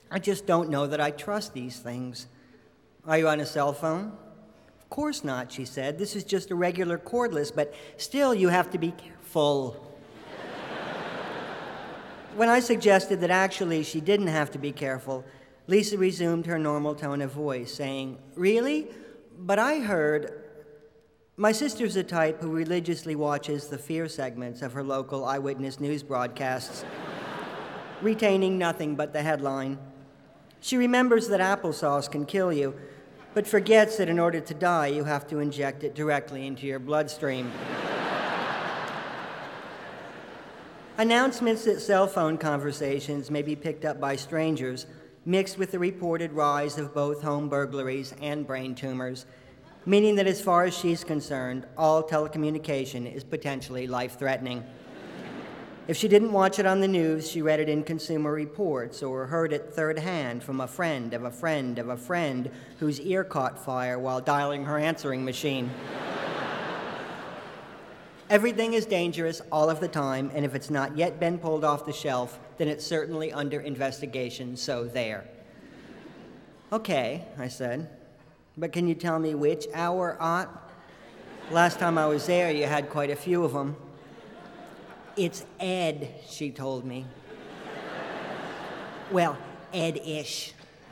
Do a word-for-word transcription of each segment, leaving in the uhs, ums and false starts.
I just don't know that I trust these things. Are you on a cell phone? Of course not, she said. This is just a regular cordless, but still you have to be careful. When I suggested that actually she didn't have to be careful, Lisa resumed her normal tone of voice, saying, "Really? But I heard..." My sister's the type who religiously watches the fear segments of her local eyewitness news broadcasts, retaining nothing but the headline. She remembers that applesauce can kill you, but forgets that in order to die, you have to inject it directly into your bloodstream. Announcements that cell phone conversations may be picked up by strangers, mixed with the reported rise of both home burglaries and brain tumors, meaning that as far as she's concerned, all telecommunication is potentially life-threatening. If she didn't watch it on the news, she read it in Consumer Reports or heard it third hand from a friend of a friend of a friend whose ear caught fire while dialing her answering machine. Everything is dangerous all of the time, and if it's not yet been pulled off the shelf, then it's certainly under investigation, so there. Okay, I said, but can you tell me which hour ought? Last time I was there, you had quite a few of them. It's Ed, she told me. Well, Ed-ish.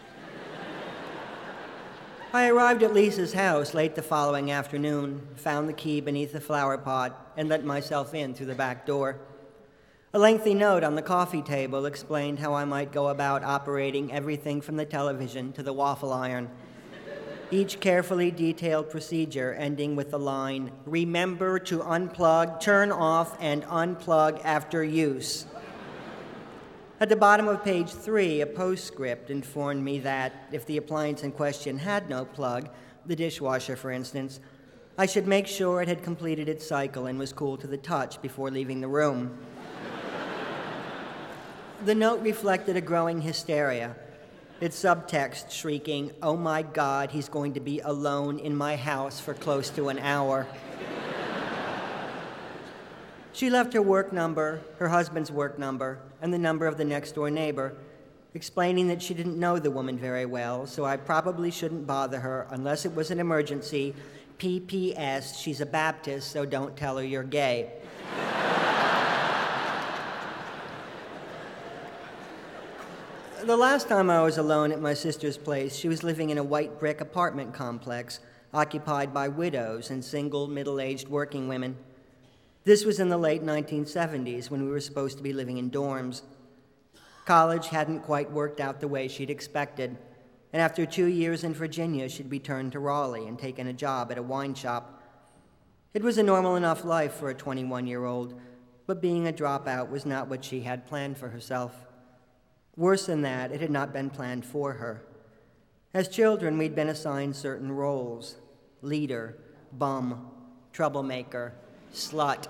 I arrived at Lisa's house late the following afternoon, found the key beneath the flower pot, and let myself in through the back door. A lengthy note on the coffee table explained how I might go about operating everything from the television to the waffle iron, each carefully detailed procedure ending with the line, "Remember to unplug, turn off, and unplug after use." At the bottom of page three, a postscript informed me that if the appliance in question had no plug, the dishwasher, for instance, I should make sure it had completed its cycle and was cool to the touch before leaving the room. The note reflected a growing hysteria, its subtext shrieking, "Oh my God, he's going to be alone in my house for close to an hour." She left her work number, her husband's work number, and the number of the next-door neighbor, explaining that she didn't know the woman very well, so I probably shouldn't bother her unless it was an emergency. P P S, she's a Baptist, so don't tell her you're gay. The last time I was alone at my sister's place, she was living in a white brick apartment complex occupied by widows and single middle-aged working women. This was in the late nineteen seventies when we were supposed to be living in dorms. College hadn't quite worked out the way she'd expected, and after two years in Virginia, she'd returned to Raleigh and taken a job at a wine shop. It was a normal enough life for a twenty-one-year-old, but being a dropout was not what she had planned for herself. Worse than that, it had not been planned for her. As children, we'd been assigned certain roles: leader, bum, troublemaker, slut.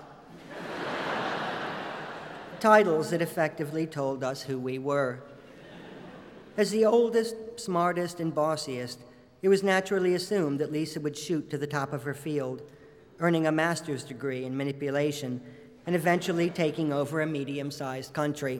Titles that effectively told us who we were. As the oldest, smartest, and bossiest, it was naturally assumed that Lisa would shoot to the top of her field, earning a master's degree in manipulation and eventually taking over a medium-sized country.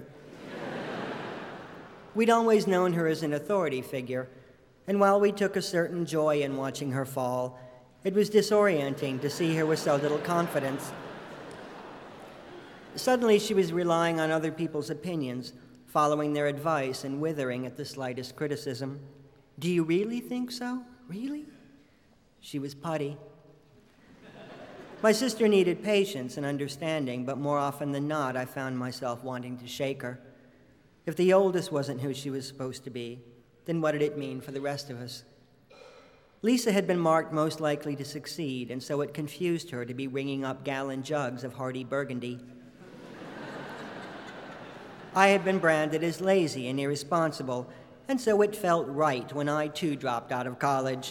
We'd always known her as an authority figure, and while we took a certain joy in watching her fall, it was disorienting to see her with so little confidence. Suddenly, she was relying on other people's opinions, following their advice and withering at the slightest criticism. "Do you really think so? Really?" She was putty. My sister needed patience and understanding, but more often than not, I found myself wanting to shake her. If the oldest wasn't who she was supposed to be, then what did it mean for the rest of us? Lisa had been marked most likely to succeed, and so it confused her to be ringing up gallon jugs of hearty Burgundy. I had been branded as lazy and irresponsible, and so it felt right when I, too, dropped out of college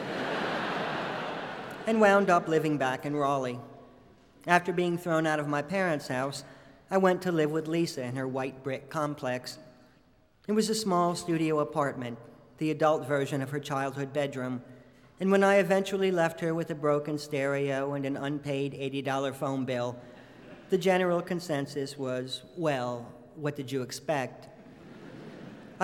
and wound up living back in Raleigh. After being thrown out of my parents' house, I went to live with Lisa in her white brick complex. It was a small studio apartment, the adult version of her childhood bedroom, and when I eventually left her with a broken stereo and an unpaid eighty dollars phone bill, the general consensus was, well, what did you expect?